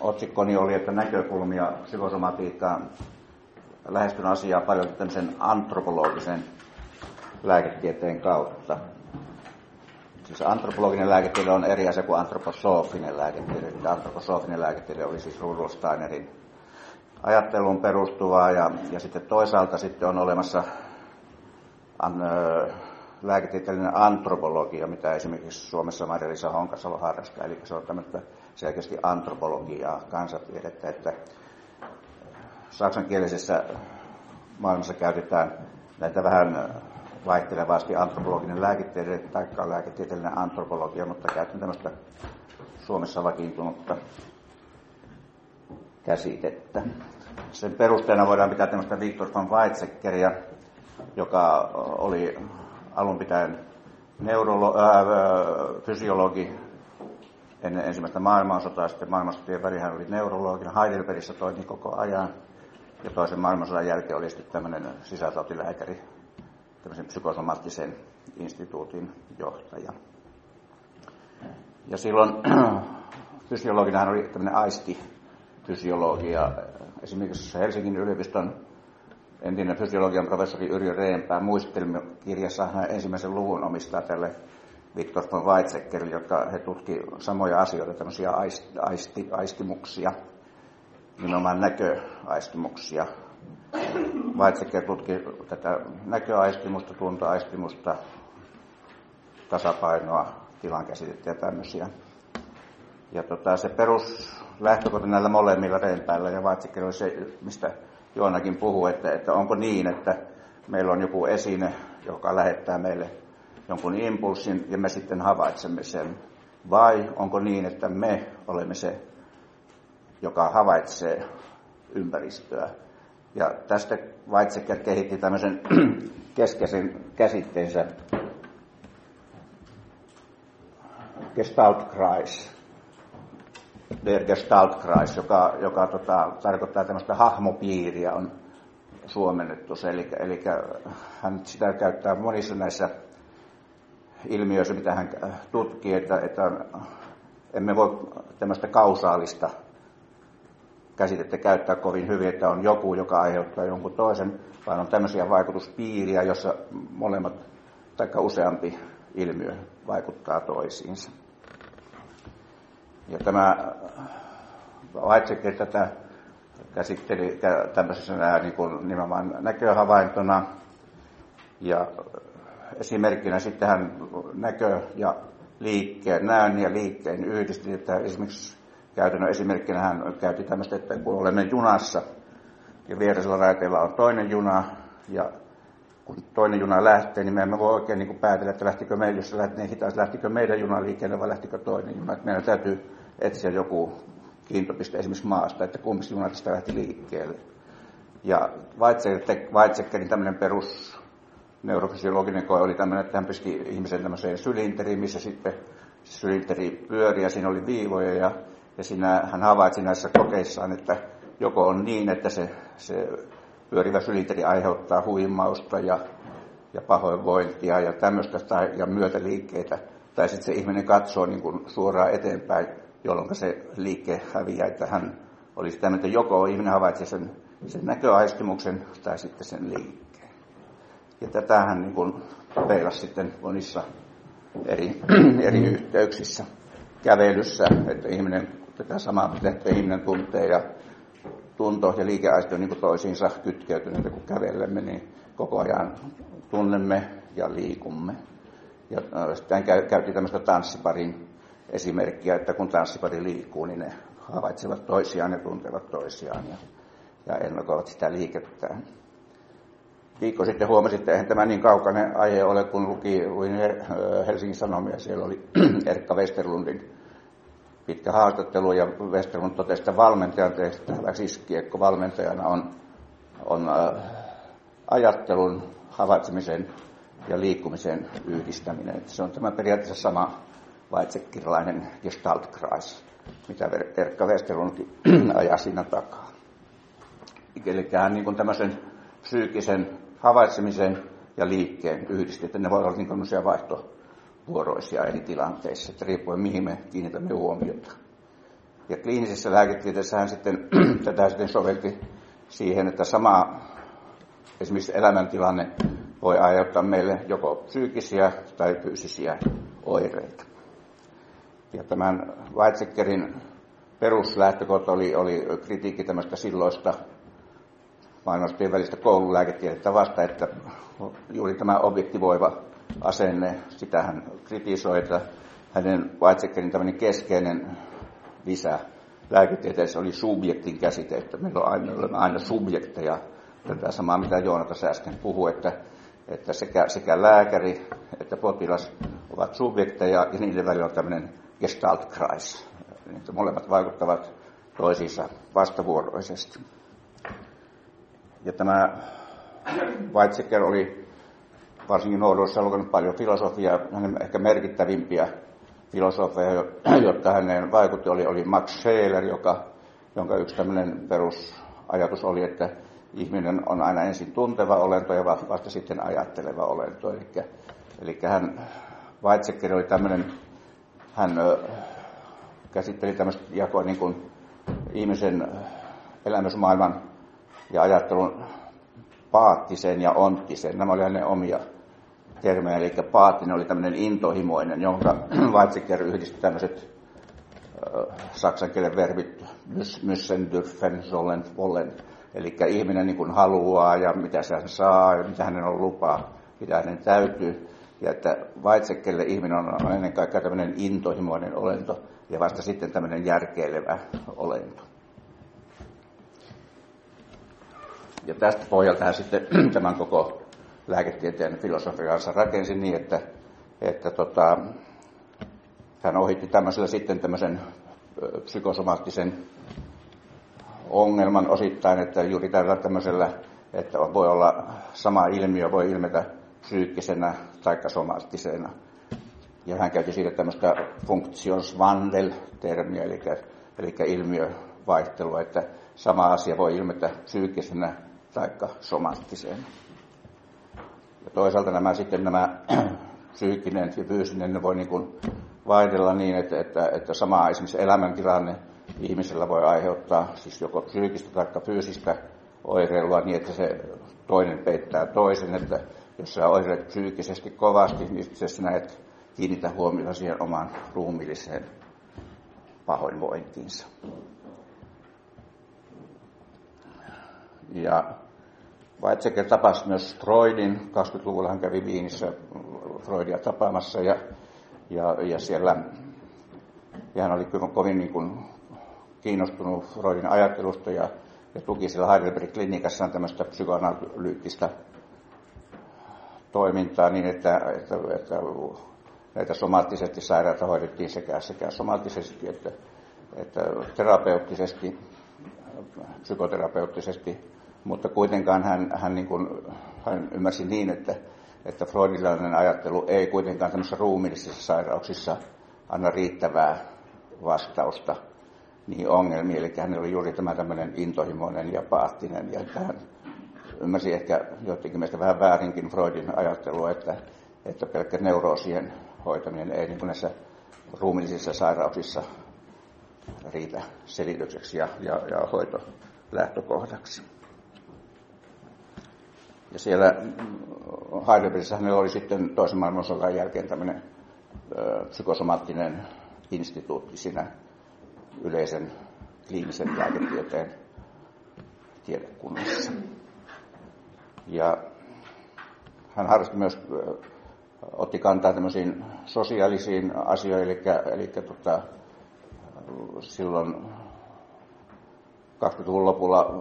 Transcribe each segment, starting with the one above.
otsikkoni oli, että näkökulmia psykosomatiikkaan lähestyn asiaa paljon tämmöisen antropologisen lääketieteen kautta. Siis antropologinen lääketiede on eri asia kuin antroposofinen lääketiede. Antroposofinen lääketiede oli siis Rudolf Steinerin ajatteluun perustuvaa ja sitten toisaalta sitten on olemassa lääketieteellinen antropologia, mitä esimerkiksi Suomessa Maria-Liisa Honkasalo harrastaa. Eli se on tämmöistä selkeästi antropologiaa, kansantiedettä, että saksankielisessä maailmassa käytetään näitä vähän vaihtelevasti antropologinen lääketiede tai lääketieteellinen antropologia, mutta käytän tämmöistä Suomessa vakiintunutta käsitettä. Sen perusteena voidaan pitää tämmöistä Victor von Weizsäckeria, joka oli alun pitäen fysiologi ennen ensimmäistä maailmansotaa. Sitten maailmansotien väliin hän oli neurologi. Heidelbergissä toimi koko ajan. Ja toisen maailmansodan jälkeen oli sitten tämmöinen sisätautilääkäri, tämmöisen psykosomaattisen instituutin johtaja. Ja silloin fysiologina hän oli tämmöinen aistifysiologi. Ja esimerkiksi Helsingin yliopiston entinen fysiologian professori Yrjö Reenpää muistelmakirjassa hän ensimmäisen luvun omistaa tälle Victor von Weizsäckerille, jotka he tutki samoja asioita, tämmöisiä aistimuksia, nimenomaan näköaistimuksia. Weizsäcker tutki tätä näköaistimusta, tuntoaistimusta, tasapainoa, tilan käsitettä ja tämmöisiä. Ja se peruslähtökohta näillä molemmilla Reenpäällä ja Weizsäcker oli se, mistä Joonakin puhuu, että onko niin, että meillä on joku esine, joka lähettää meille jonkun impulssin ja me sitten havaitsemme sen. Vai onko niin, että me olemme se, joka havaitsee ympäristöä. Ja tästä Weizsäcker kehitti tämmöisen keskeisen käsitteensä Gestaltkreis. Der Gestaltkreis, joka tarkoittaa tämmöistä hahmopiiriä, on suomennettu se. Eli hän sitä käyttää monissa näissä ilmiöissä, mitä hän tutkii, että emme voi tämmöistä kausaalista käsitettä käyttää kovin hyvin, että on joku, joka aiheuttaa jonkun toisen, vaan on tämmöisiä vaikutuspiiriä, jossa molemmat tai useampi ilmiö vaikuttaa toisiinsa. Ja tämä Weizsäcker tätä käsitteli tämmöisenä niin kuin nimenomaan näköhavaintona. Ja esimerkkinä sitten hän näön ja liikkeen yhdisti. Että esimerkiksi käytännön esimerkkinä hän käytti tämmöistä, että kun olemme junassa ja viereisellä raiteilla on toinen juna ja kun toinen juna lähtee, niin me emme voi oikein niin kuin päätellä, että lähtikö meidän, jos se lähtee hitaasti, lähtikö meidän juna liikkeelle vai lähtikö toinen juna. Että meidän täytyy etsiä joku kiintopiste esimerkiksi maasta, että kumpi juna tästä lähti liikkeelle. Ja Weizsäckerin tämmöinen perus neurofysiologinen koe oli tämmöinen, että hän pisti ihmisen tämmöiseen sylinteriin, missä sitten sylinteri pyöri ja siinä oli viivoja ja siinä hän havaitsi näissä kokeissaan, että joko on niin, että se pyörivä sylinteri aiheuttaa huimausta ja pahoinvointia ja tämmöistä ja myötäliikkeitä, tai sitten se ihminen katsoo niin kuin suoraan eteenpäin, jolloin se liike häviää, että hän olisi tämmöinen, että joko ihminen havaitsee sen näköaistimuksen tai sitten sen liikkeen. Ja tätä hän niin kuin peilasi sitten monissa eri yhteyksissä. Kävelyssä, että ihminen, tätä samaa että ihminen tuntee ja tunto ja liikeaisti on niin kuin toisiinsa kytkeytyneitä, kun kävelemme, niin koko ajan tunnemme ja liikumme. Ja sitten käytiin tämmöistä tanssiparin esimerkkiä, että kun tanssipari liikkuu, niin ne havaitsevat toisiaan ja tuntevat toisiaan ja ennakoivat sitä liikettään. Viikko sitten huomasin, että eihän tämä niin kaukainen aihe ole, kun luin Helsingin Sanomia. Siellä oli Erkka Westerlundin pitkä haastattelu ja Westerlund totesi, että valmentajan tehtäväksi kiekkovalmentajana on ajattelun, havaitsemisen ja liikkumisen yhdistäminen. Että se on tämä periaatteessa sama weizsäckerilainen Gestaltkreis, mitä Erkka Westerlund ajaa siinä takaa. Eli niin kuin tämmöisen psyykkisen havaitsemisen ja liikkeen yhdistetään, että ne voi olla niin tämmöisiä vaihtovuoroisia eri tilanteissa, että riippuen mihin me kiinnitämme huomiota. Ja kliinisessä lääketieteessä hän sitten tätä sitten sovelti siihen, että sama esimerkiksi elämäntilanne voi aiheuttaa meille joko psyykkisiä tai fyysisiä oireita. Ja tämän Weizsäckerin peruslähtökohta oli kritiikki tämmöistä silloista maailmanosoittajien välistä koululääketiedettä vasta, että juuri tämä objektivoiva asenne, sitä hän kritisoi, että hänen Weizsäckerin tämmöinen keskeinen lisä lääketieteessä oli subjektin käsite, että meillä on aina subjekteja, tätä samaa mitä Joonatas äsken puhui, että sekä lääkäri että potilas ovat subjekteja ja niiden välillä on tämmöinen Gestaltkreis. Molemmat vaikuttavat toisiinsa vastavuoroisesti. Ja tämä Weizsäcker oli varsinkin nuoruudessa lukenut paljon filosofiaa, hänen ehkä merkittävimpiä filosofeja, jotka hänen vaikutti, oli Max Scheler, jonka yksi tämmöinen perusajatus oli, että ihminen on aina ensin tunteva olento ja vasta sitten ajatteleva olento. Eli Weizsäcker oli tämmöinen, hän käsitteli tämmöistä jakoa niin kuin ihmisen elämysmaailman ja ajattelun paattisen ja onttiseen. Nämä olivat hänen omia termejä, eli paattinen oli tämmöinen intohimoinen, jonka Weizsäcker yhdisti tämmöiset saksan kielen verbit müssen, dürfen, sollen, wollen. Eli ihminen niin kuin haluaa ja mitä hän saa ja mitä hänen on lupaa, mitä hänen täytyy. Ja että Weizsäckerille ihminen on ennen kaikkea tämmöinen intohimoinen olento ja vasta sitten tämmöinen järkeilevä olento. Ja tästä pohjalta hän sitten tämän koko lääketieteen filosofiansa rakensi niin, että hän ohitti tämmöisen psykosomaattisen ongelman osittain, että juuri tämmöisellä, että voi olla sama ilmiö, voi ilmetä psyykkisenä tai somaattisena. Ja hän käytti siitä tämmöistä Funktionswandel-termiä, eli ilmiövaihtelua, että sama asia voi ilmetä psyykkisenä tai somaattisena. Ja toisaalta nämä psyykkinen ja fyysinen ne voi niin kuin vaihdella niin, että sama esimerkiksi elämäntilanne ihmisellä voi aiheuttaa siis joko psyykkistä tai fyysistä oireilua niin, että se toinen peittää toisen, että jos sä oireilet psyykkisesti kovasti, niin sinä et kiinnitä huomiota siihen omaan ruumiilliseen pahoinvointiinsa. Ja Weizsäcker tapasi myös Freudin. 20-luvulla hän kävi Viinissä Freudia tapaamassa ja siellä ja hän oli kyllä kovin niin kuin kiinnostunut Freudin ajattelusta ja tuki siellä Heidelbergin klinikassaan tämmöistä psykoanalyyttistä toimintaa niin, että näitä somaattisesti sairaita hoidettiin sekä somaattisesti että terapeuttisesti, psykoterapeuttisesti, mutta kuitenkaan hän ymmärsi niin, että freudilainen ajattelu ei kuitenkaan tämmöisissä ruumiillisissa sairauksissa anna riittävää vastausta niihin ongelmiin. Eli hänellä oli juuri tämä tämmöinen intohimoinen ja paattinen, ja hän ymmärsi ehkä jotenkin meistä vähän väärinkin Freudin ajattelua, että pelkkä neuroosien hoitaminen ei niin kuin näissä ruumiillisissa sairauksissa riitä selitykseksi ja hoitolähtökohdaksi. Ja siellä Heidelbergissä hänellä oli sitten toisen maailmansodan jälkeen tämmöinen psykosomaattinen instituutti siinä yleisen kliinisen lääketieteen tiedekunnassa. Ja hän harrasti myös, otti kantaa tämmöisiin sosiaalisiin asioihin, eli silloin 20-luvun lopulla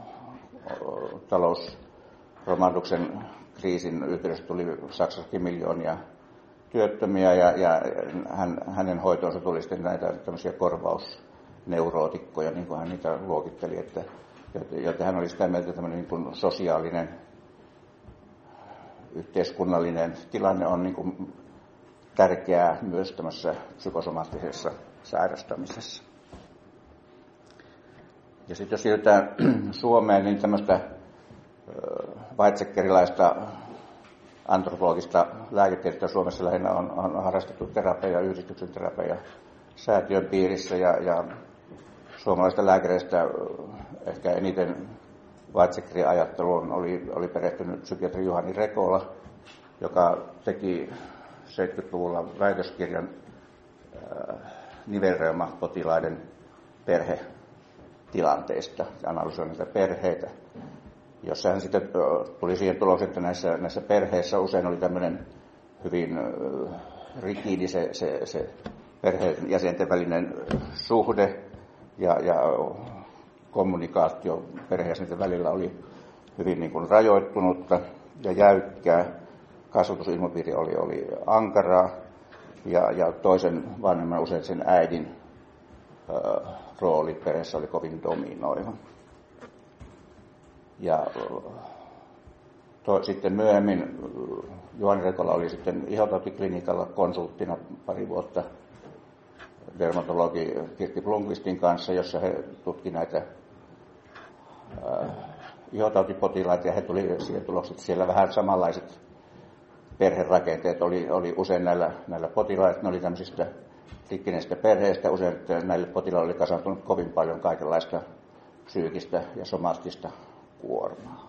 talousromahduksen kriisin yhteydessä tuli Saksassakin miljoonia työttömiä ja hänen hoitoonsa tuli sitten näitä tämmöisiä korvausneurootikkoja, niin kuin hän niitä luokitteli, joten hän oli sitä mieltä, että tämmöinen niin kuin sosiaalinen, yhteiskunnallinen tilanne on niin kuin tärkeää myös tämmöisessä psykosomaattisessa sairastamisessa. Ja sitten jos siirrytään Suomeen, niin tämmöistä weizsäckerilaista antropologista lääketiedettä Suomessa lähinnä on harrastettu terapia, yhdistyksen terapia säätiön piirissä ja suomalaisista lääkäreistä ehkä eniten Weizsäckerin ajatteluun oli perehtynyt psykiatri Juhani Rekola, joka teki 70-luvulla väitöskirjan nivelreuma-potilaiden perhetilanteista ja analysoi niitä perheitä, jossa hän sitten tuli siihen tulokseen, että näissä perheissä usein oli tämmöinen hyvin rigiidi se perheen jäsenten välinen suhde ja kommunikaatio perheen välillä oli hyvin niin kuin rajoittunutta ja jäykkää. Kasvatusilmapiiri oli ankaraa ja toisen vanhemman, usein sen äidin rooli perheessä oli kovin dominoiva. Ja sitten myöhemmin Juhani Rekola oli sitten ihotautiklinikalla konsulttina pari vuotta dermatologi Kirsti Blomqvistin kanssa, jossa he tutkivat näitä ihotautipotilaita ja he tuli siihen tulokseen, että siellä vähän samanlaiset perherakenteet oli usein näillä potilailla, ne oli tämmöisistä rikkineistä perheistä, usein näille potilaille oli kasantunut kovin paljon kaikenlaista psyykistä ja somastista kuormaa.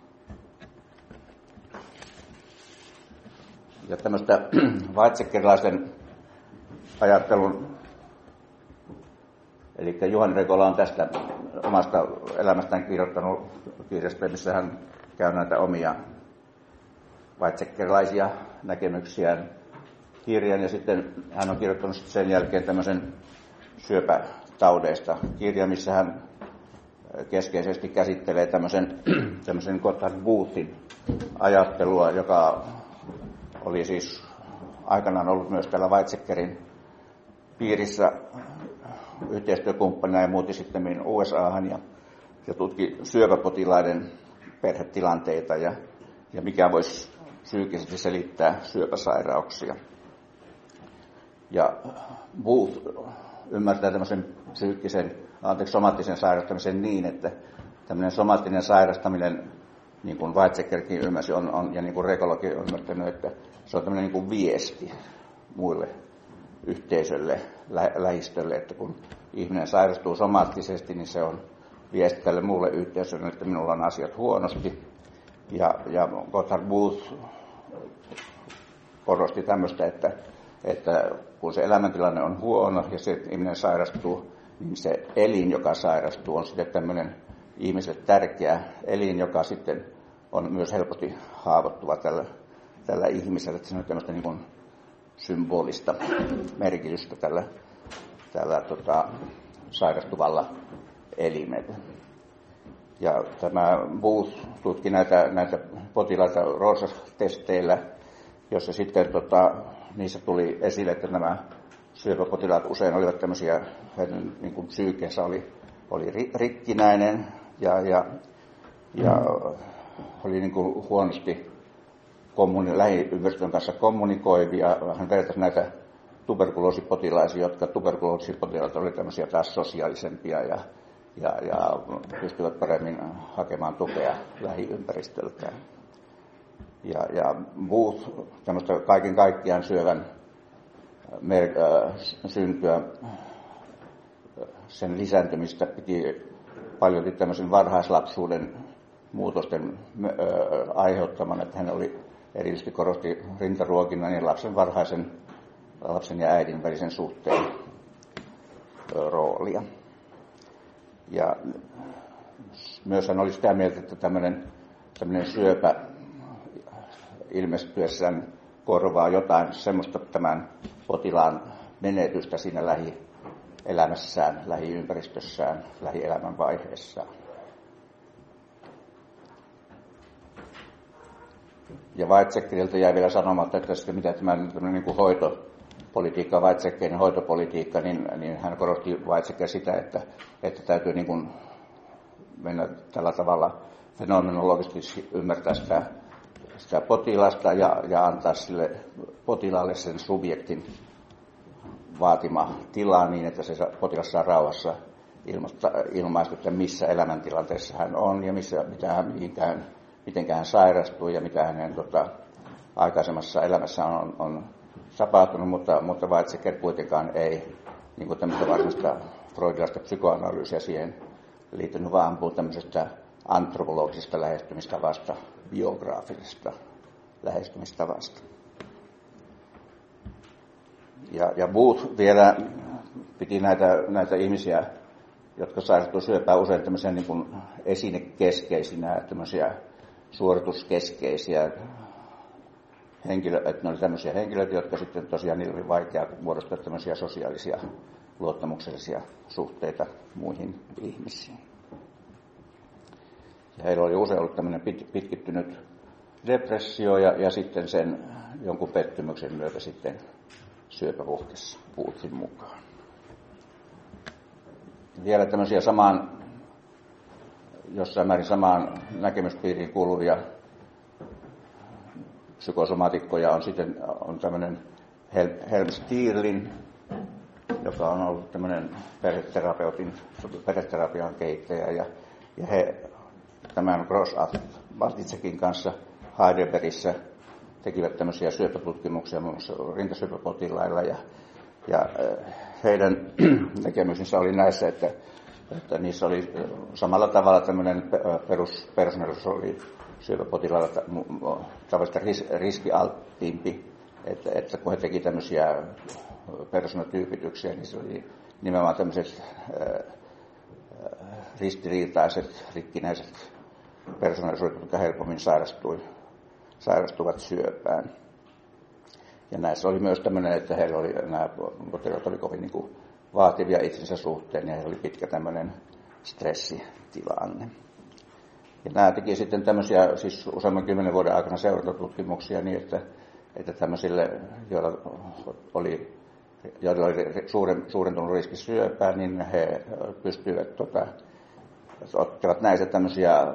Ja tämmöistä weizsäckerilaisen ajattelun, eli Juhani Rekola on tästä omasta elämästään kirjoittanut kirjasta, missä hän käy näitä omia weizsäckerilaisia näkemyksiään kirjan, ja sitten hän on kirjoittanut sen jälkeen tämmöisen syöpätaudeista kirjan, missä hän keskeisesti käsittelee tämmöisen Gotthard Bothin ajattelua, joka oli siis aikanaan ollut myös täällä Weizsäckerin piirissä yhteistyökumppanina ja muutti sitten USAhan ja tutki syöpäpotilaiden perhetilanteita ja mikä voisi psyykkisesti selittää syöpäsairauksia. Ja Booth ymmärtää tämmöisen somaattisen sairastamisen niin, että tämmöinen somaattinen sairastaminen, niin kuin Weizsäckerkin ymmärsi, ja niin kuin Rekolakin on ymmärtänyt, että se on tämmöinen niin kuin viesti muille yhteisölle, lähistölle, että kun ihminen sairastuu somaattisesti, niin se on viesti tälle muulle yhteisölle, että minulla on asiat huonosti. Ja Gotthard Booth korosti tämmöistä, että kun se elämäntilanne on huono ja se ihminen sairastuu, niin se elin, joka sairastuu, on sitten tämmöinen ihmiselle tärkeä elin, joka sitten on myös helposti haavoittuva tällä ihmisellä. Että se on tämmöistä niin kuin symbolista merkitystä tällä sairastuvalla elimellä. Ja tämä Booth tutki näitä potilaita Rorschach-testeillä, jossa sitten niissä tuli esille, että nämä syöpäpotilaat usein olivat tämmöisiä, heidän niin kuin psyykeensä oli rikkinäinen ja oli niin kuin huonosti lähiympäristön kanssa kommunikoivia. Hän vertasi näitä tuberkuloosipotilaisia, jotka tuberkuloosipotilaat olivat tämmöisiä taas sosiaalisempia ja pystyvät paremmin hakemaan tukea lähiympäristöltään. Ja Booth tämmöistä kaiken kaikkiaan syövän syntyä, sen lisääntymistä piti paljon tämmöisen varhaislapsuuden muutosten aiheuttaman, että hän oli erityisesti korosti rintaruokinnan ja lapsen ja äidin välisen suhteen roolia. Ja myös hän oli sitä mieltä, että tämmöinen syöpä ilmestyessään korvaa jotain semmoista tämän potilaan menetystä siinä lähielämässään, lähiympäristössään, lähielämän vaiheessaan. Ja Weizsäckeriltä jäi vielä sanomatta, että sitten mitä tämä niin kuin hoitopolitiikka, Weizsäckerin hoitopolitiikka, niin hän korosti Weizsäcker sitä, että täytyy niin kuin mennä tällä tavalla fenomenologisesti ymmärtää sitä potilasta ja antaa sille potilaalle sen subjektin vaatima tila niin, että se potilas saa rauhassa ilmaista, että missä elämäntilanteessa hän on ja miten hän sairastuu ja mitä hänen aikaisemmassa elämässä on tapahtunut, mutta Weizsäcker kuitenkaan ei niin kuin tämmöistä varsinaista freudilaista psykoanalyysiä siihen liittynyt, vaan puhuu tämmöisestä antropologisesta lähestymistavasta, biograafisesta lähestymistavasta. Ja Booth vielä piti näitä ihmisiä, jotka sairastuivat syöpään usein tämmöisiä niin kuin esinekeskeisinä, tämmöisiä suorituskeskeisiä henkilöitä, että ne oli tämmöisiä henkilöitä, jotka sitten tosiaan niillä oli vaikea muodostaa tämmöisiä sosiaalisia luottamuksellisia suhteita muihin ihmisiin. Ja heillä oli usein ollut tämmöinen pitkittynyt depressio ja sitten sen jonkun pettymyksen myötä sitten syöpäpuhkessa Boothin mukaan. Vielä tämmöisiä jossain määrin samaan näkemyspiiriin kuuluvia psykosomaatikkoja on tämmöinen Helm Stirling, joka on ollut tämmöinen perheterapian kehittäjä, ja he tämän Gross-Bartitzekin kanssa Heidelbergissä tekivät tämmöisiä syöpätutkimuksia muun muassa rintasyöpäpotilailla, ja heidän näkemyksensä oli näissä, että niissä oli samalla tavalla tämmöinen peruspersoonallisuus oli syöpäpotilailla tavallista riskialttiimpi, että kun he teki tämmöisiä persoonatyypityksiä, niin se oli nimenomaan tämmöiset ristiriitaiset, rikkinäiset persoonallisuudet, jotka helpommin sairastuvat syöpään. Ja näissä oli myös tämmöinen, että heillä oli, nämä potilaat oli kovin niin kuin vaativia itsensä suhteen ja heillä oli pitkä tämmöinen stressitilanne. Ja nämä teki sitten tämmöisiä, siis useamman 10 vuoden aikana seurantatutkimuksia niin, että tämmöisille, joilla oli suurentunut riski syöpään, niin he pystyivät ottivat näistä tämmöisiä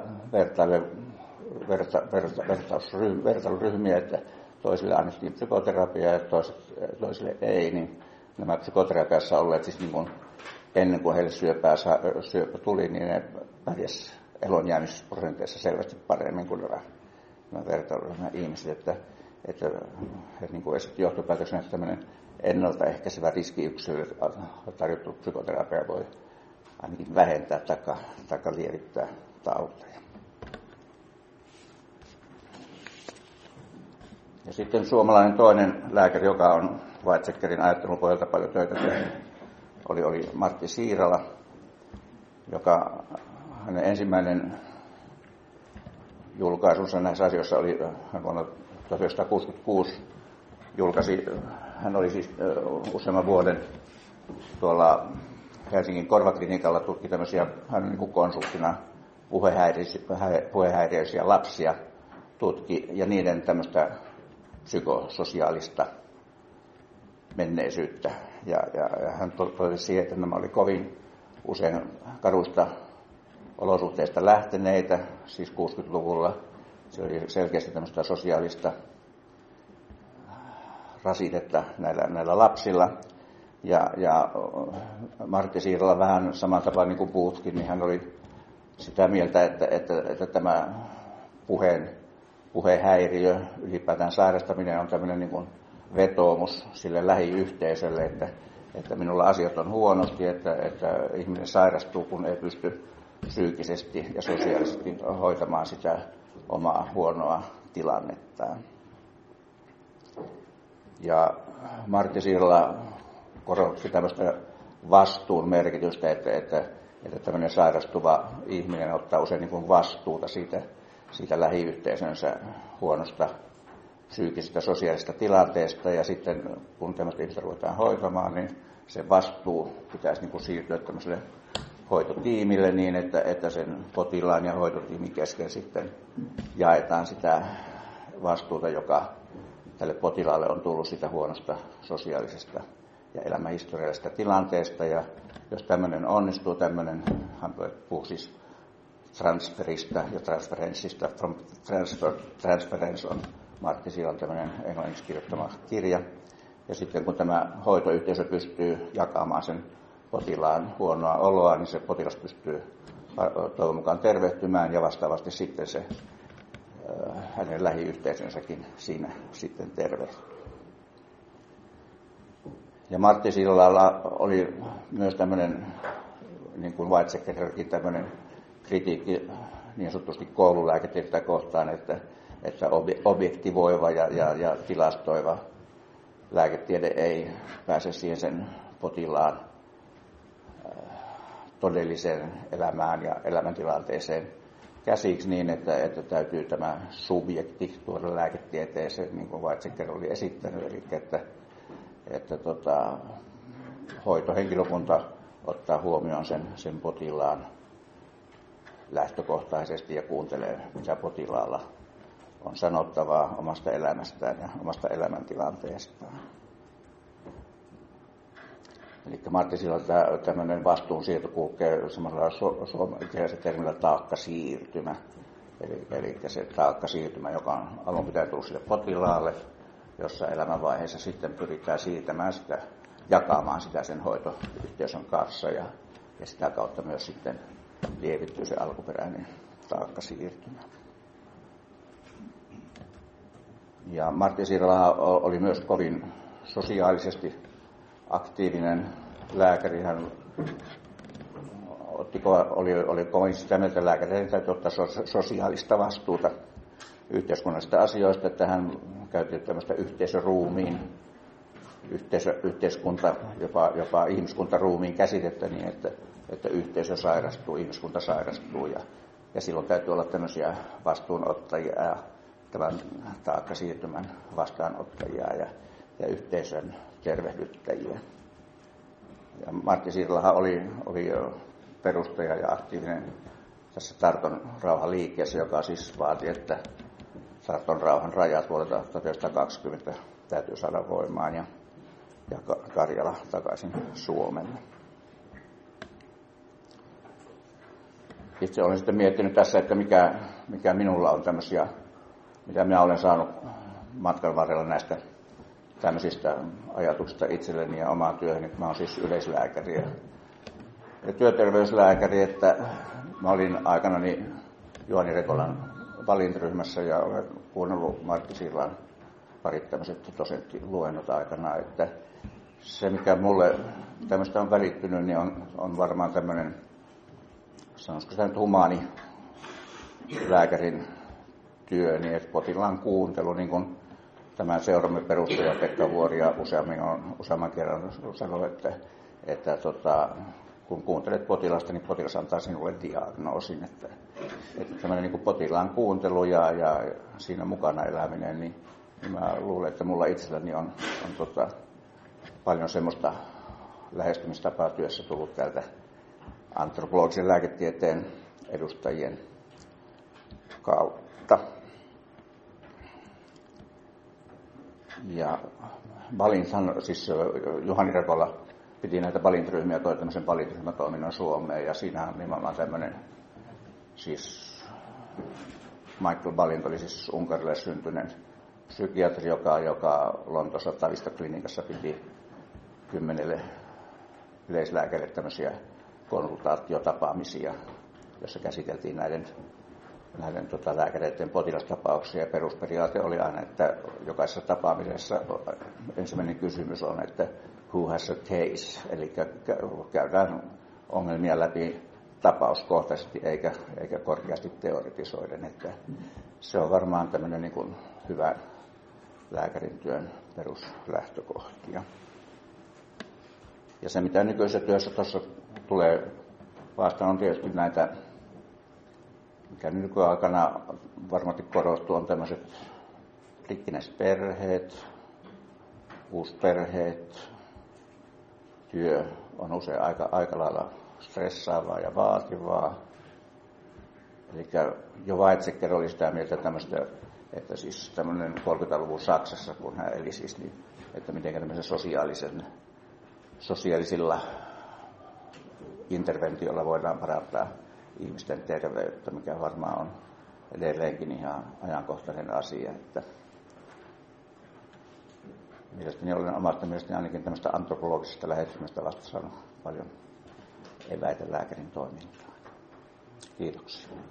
vertailuryhmiä, että toisille annettiin psykoterapiaa ja toisille ei, niin nämä psykoterapiassa olleet siis niin kuin ennen kuin heille syöpä tuli, niin ne pärjäsivät elonjäämisprosenteissa selvästi paremmin kuin nämä vertailuryhmän ihmiset, että he niin kuin esitti johtopäätöksenä, että tämmöinen ennaltaehkäisevä riskiyksilölle tarjottu psykoterapia voi ainakin vähentää tai lievittää tauteja. Ja sitten suomalainen toinen lääkäri, joka on Weizsäckerin ajattelun pohjalta paljon töitä tehnyt, oli Martti Siirala, joka hänen ensimmäinen julkaisunsa näissä asioissa oli vuonna 1966 julkaisi. Hän oli siis useamman vuoden tuolla Helsingin Korvaklinikalla, tutki tämmöisiä, hän niin kuin konsulttina puhehäiriöisiä lapsia tutki ja niiden tämmöistä psykososiaalista menneisyyttä. Ja hän totesi siihen, että nämä oli kovin usein karuista olosuhteista lähteneitä, siis 60-luvulla. Se oli selkeästi tämmöistä sosiaalista rasitetta näillä lapsilla. Ja Martti Siirala vähän samalla tavalla niin kuin Boothkin, niin hän oli sitä mieltä, että tämä puhehäiriö, ylipäätään sairastaminen on tämmöinen niin kuin vetoomus sille lähiyhteisölle, että minulla asiat on huonosti, että ihminen sairastuu, kun ei pysty psyykkisesti ja sosiaalisesti hoitamaan sitä omaa huonoa tilannettaan. Ja Martti Siirala korosti tämmöistä vastuun merkitystä, että tämmöinen sairastuva ihminen ottaa usein niin kuin vastuuta siitä lähiyhteisönsä huonosta psyykkisestä sosiaalisesta tilanteesta, ja sitten kun tämmöistä ihmistä ruvetaan hoitamaan, niin se vastuu pitäisi niin kuin siirtyä tämmöiselle hoitotiimille niin, että sen potilaan ja hoitotiimin kesken sitten jaetaan sitä vastuuta, joka tälle potilaalle on tullut sitä huonosta sosiaalisesta ja elämänhistoriallisesta tilanteesta. Ja jos tämmöinen onnistuu, hän puhuu siis transferista ja transferenssista, from transference on Martti Siilan tämmöinen englanniksi kirjoittama kirja. Ja sitten kun tämä hoitoyhteisö pystyy jakamaan sen potilaan huonoa oloa, niin se potilas pystyy toivon mukaan tervehtymään ja vastaavasti sitten se hänen lähiyhteisönsäkin siinä sitten tervehtyy. Ja Martti Sillalla oli myös tämmöinen, niin kuin Weizsäckerkin, tämmöinen kritiikki niin sanotusti koululääketiedettä kohtaan, että objektivoiva ja tilastoiva lääketiede ei pääse siihen sen potilaan todelliseen elämään ja elämäntilanteeseen käsiksi niin, että täytyy tämä subjekti tuoda lääketieteeseen, niin kuin Weizsäcker oli esittänyt, eli että hoitohenkilökunta ottaa huomioon sen potilaan lähtökohtaisesti ja kuuntelee, mitä potilaalla on sanottavaa omasta elämästään ja omasta elämäntilanteestaan. Eli Martti Sillalta tämmöinen vastuunsiirto kulkee semmoisella suomalaisella termillä taakkasiirtymä. Eli se taakkasiirtymä, joka on alun pitäen tullut sille potilaalle, jossa elämänvaiheessa sitten pyritään siirtämään sitä, jakamaan sitä sen hoitoyhteisön kanssa ja sitä kautta myös sitten lievittyy se alkuperäinen taakkasiirtymä. Ja Martti Sirla oli myös kovin sosiaalisesti aktiivinen lääkäri. Hän oli kovin sitä mieltä, että lääkärin täytyy ottaa sosiaalista vastuuta yhteiskunnallisista asioista, että hän käytti tämmöistä yhteisöruumiin, yhteiskunta, jopa ihmiskuntaruumiin käsitettä niin, että yhteisö sairastuu, ihmiskunta sairastuu ja silloin täytyy olla tämmöisiä vastuunottajia ja tämän taakkasiirtymän vastaanottajia ja yhteisön tervehdyttäjiä. Ja Martti Sirlahan oli perustaja ja aktiivinen tässä Tarton rauhanliikkeessä, joka siis vaati, että Tarton rauhan rajat vuodelta 1920 täytyy saada voimaan ja Karjala takaisin Suomelle. Itse olen sitten miettinyt tässä, että mikä minulla on tämmöisiä, mitä minä olen saanut matkan varrella näistä tämmöisistä ajatuksista itselleni ja omaan työhön. Mä olen siis yleislääkäri ja työterveyslääkäri, että mä olin aikanani Juhani Rekolan valintaryhmässä ja olen kuunnellut Martti Sillan parit tämmöiset dosenttiluennot aikana, että se mikä mulle tämmöistä on välittynyt, niin on varmaan tämmöinen, sanoisiko sitä nyt humaani lääkärin työ, niin että potilaan kuuntelu, niin kuin tämän seuramme perustaja Pekka Vuori ja useamman kerran sanoi, että kun kuuntelet potilasta, niin potilas antaa sinulle diagnoosin. Että tämmöinen niin kuin potilaan kuuntelu ja siinä mukana eläminen, niin mä luulen, että mulla itselläni on paljon semmoista lähestymistapaa työssä tullut täältä antropologisen lääketieteen edustajien kautta. Ja Balinthan, siis Juhani Rekola piti näitä Balint-ryhmiä, toi tämmöisen Balint-ryhmätoiminnan Suomeen, ja siinä on nimenomaan tämmöinen, siis Michael Balint oli siis Unkarille syntynyt psykiatri, joka Lontoossa Tavisto-klinikassa piti 10 yleislääkärille tämmöisiä konsultaatiotapaamisia, jossa käsiteltiin näiden lääkäreiden potilastapauksia. Ja perusperiaate oli aina, että jokaisessa tapaamisessa ensimmäinen kysymys on, että who has a case, eli käydään ongelmia läpi tapauskohtaisesti eikä korkeasti teoretisoiden. Että se on varmaan tämmöinen niin kuin hyvä lääkärin työn peruslähtökohtia. Ja se, mitä nykyisessä työssä tuossa tulee vastaan, on tietysti näitä, mikä nykyaikana varmasti korostuu, on tämmöiset rikkinäiset perheet, uusperheet. Työ on usein aika lailla stressaavaa ja vaativaa. Eli jo Weizsäcker oli sitä mieltä tämmöistä, että siis tämmöinen 30-luvun Saksassa, kun hän eli siis, niin, että miten tämmöisen sosiaalisilla interventioilla voidaan parantaa ihmisten terveyttä, mikä varmaan on edelleenkin ihan ajankohtainen asia. Että mielestäni olen omasta mielestäni ainakin tämmöistä antropologisesta lähestymistä vasta saanut paljon eväitä lääkärin toimintaan. Kiitoksia.